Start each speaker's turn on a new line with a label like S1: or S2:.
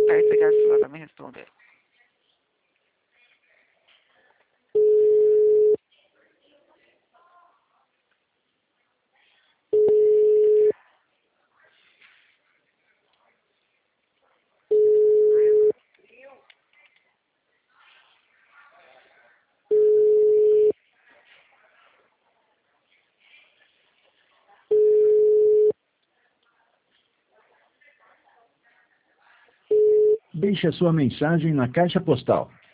S1: Perto que a senhora me respondeu.
S2: Deixe a sua mensagem na caixa postal